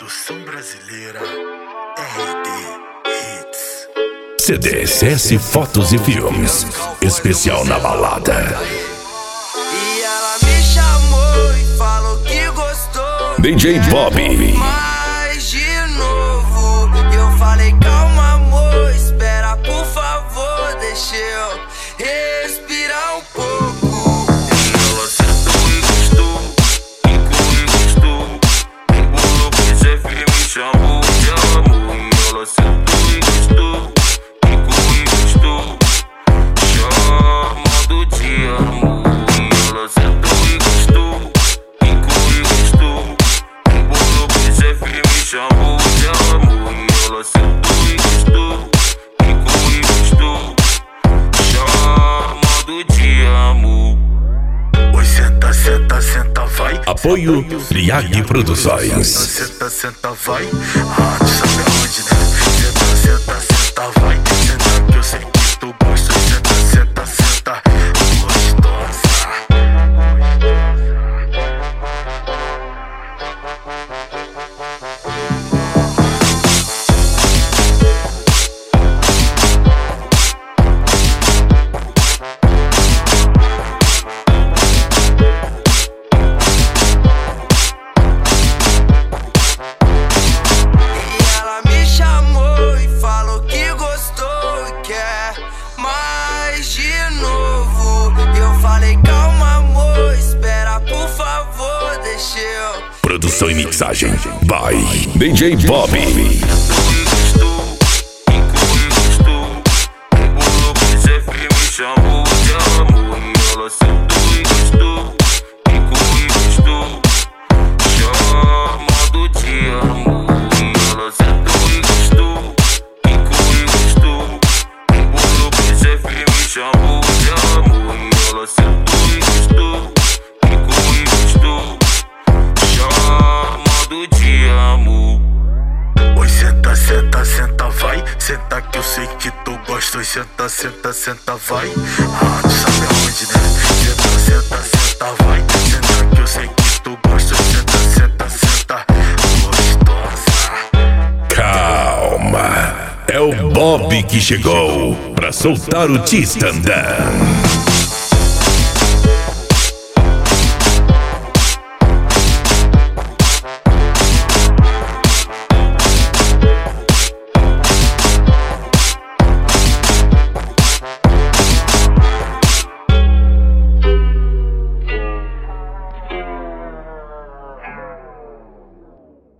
Produção brasileira RD Hits. CDSS Fotos e Filmes. Especial na balada. E ela me chamou e falou que gostou. DJ Bobby. Mas de novo eu falei calma amor, espera por favor, deixa eu respirar um pouco. Ela sentou e gostou, ficou e gostou, embolou pro chefe e me chamou de amor. E ela sentou e gostou, ficou e gostou, chamando de amor. E ela sentou e gostou, ficou e gostou, embolou pro chefe e me chamou de amor. E ela sentou e gostou, ficou e gostou, chamando de amor. Oi, senta, senta, senta, vai. Apoio Liag Produções. Senta, senta, vai. Ah, tu sabe aonde, né? Senta, senta, senta, vai. Senta que eu sei que tu gosta. Senta, senta, senta, gostosa. Produção e mixagem by DJ Bobby. Chamou de amor e ela sentou e gostou, ficou e gostou, chamando de amor. E ela sentou e gostou, ficou e gostou, embolou pro chefe e me chamou de amor. E ela sentou e gostou, ficou e gostou, chamando de amor. Oi, senta, senta, senta, vai. Senta que eu sei que tu gosta. Oi, senta, senta, senta, vai. Ah, tu sabe aonde, né? Senta, senta, senta, vai. Senta que eu sei que tu gosta. Senta, senta, senta, gostosa. Calma, é o Bobby que chegou pra soltar o T-Standard.